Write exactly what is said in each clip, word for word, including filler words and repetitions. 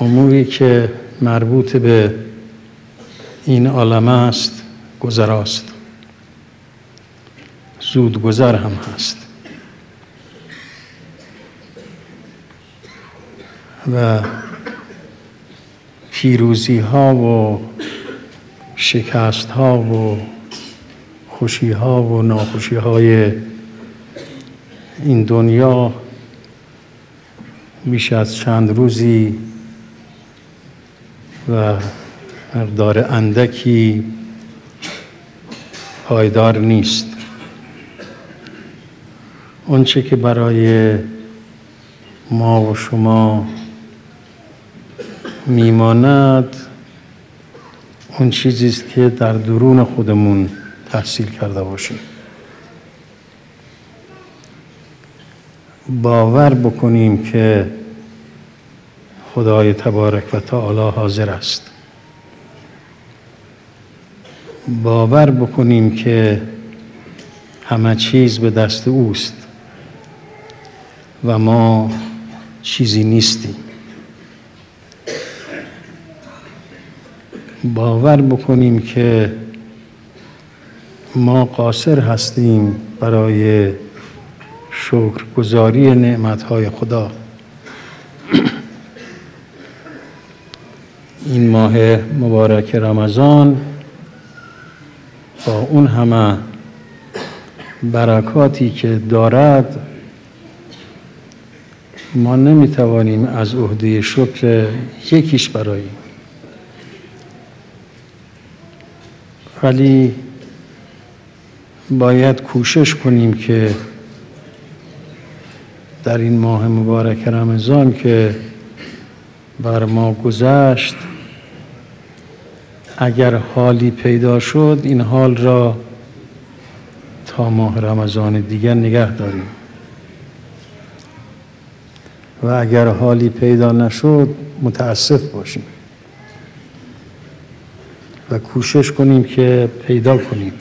اموری که مربوط به این عالم است گذراست، زود گذر هم هست و پیروزی ها و شکست ها و خوشی ها و ناخوشی های این دنیا بیش از چند روزی و مقدار اندکی پایدار نیست. اون چه که برای ما و شما میماند اون چیزی است که در درون خودمون تحصیل کرده باشیم. باور بکنیم که خدای تبارک و تعالی حاضر است. باور بکنیم که همه چیز به دست اوست و ما چیزی نیستیم. باور بکنیم که ما قاصر هستیم برای شکرگزاری نعمتهای خدا. این ماه مبارک رمضان با اون همه برکاتی که دارد ما نمیتوانیم از عهده شکر یکیش براییم، ولی باید کوشش کنیم که در این ماه مبارک رمضان که بر ما گذشت اگر حالی پیدا شد این حال را تا ماه رمضان دیگر نگه داریم و اگر حالی پیدا نشد متاسف باشیم و کوشش کنیم که پیدا کنیم.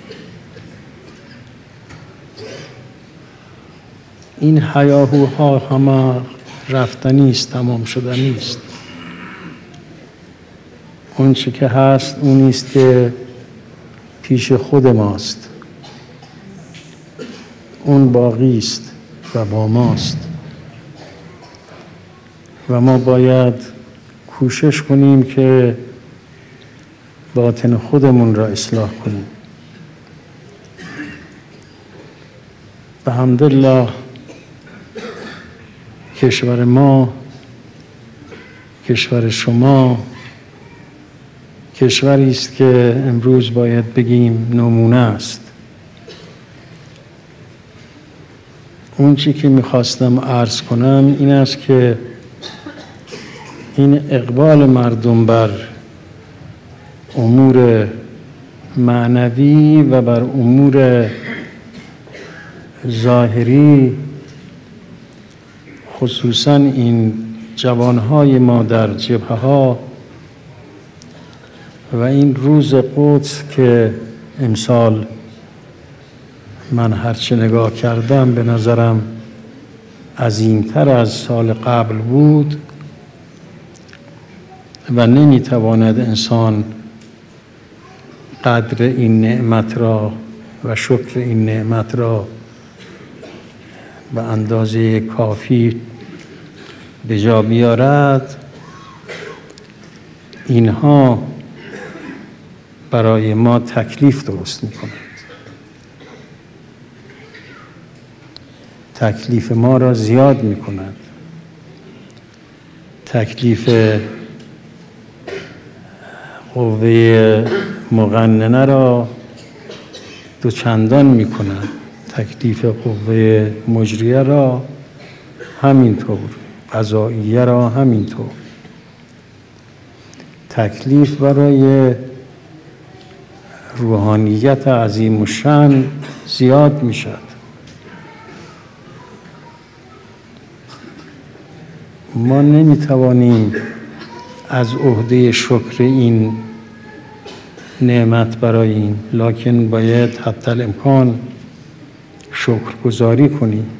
این هیاهوها همه رفتنی است، تمام شدنی است. اون چه که هست اون است که پیش خود ماست، اون باقی است و با ماست و ما باید کوشش کنیم که باطن خودمون را اصلاح کنیم. به حمدالله کشور ما، کشور شما کشوری است که امروز باید بگیم نمونه است. اون چی که میخواستم عرض کنم این است که این اقبال مردم بر امور معنوی و بر امور ظاهری، خصوصا این جوانهای ما در جبهه ها و این روز قدس که امسال من هرچه نگاه کردم به نظرم عظیمتر از سال قبل بود و نمیتواند انسان قدر این نعمت را و شکر این نعمت را به اندازه کافی به جا بیارد. اینها برای ما تکلیف درست می‌کند، تکلیف ما را زیاد می‌کند، تکلیف قوه مقننه را دو چندان می‌کند، تکلیف قوه مجریه را همینطور، قضاییه را همینطور. تکلیف برای روحانیت عظیم الشأن زیاد می شد. ما نمی توانیم از عهده شکر این نعمت براییم، لکن باید حتی الامکان شکرگزاری کنیم.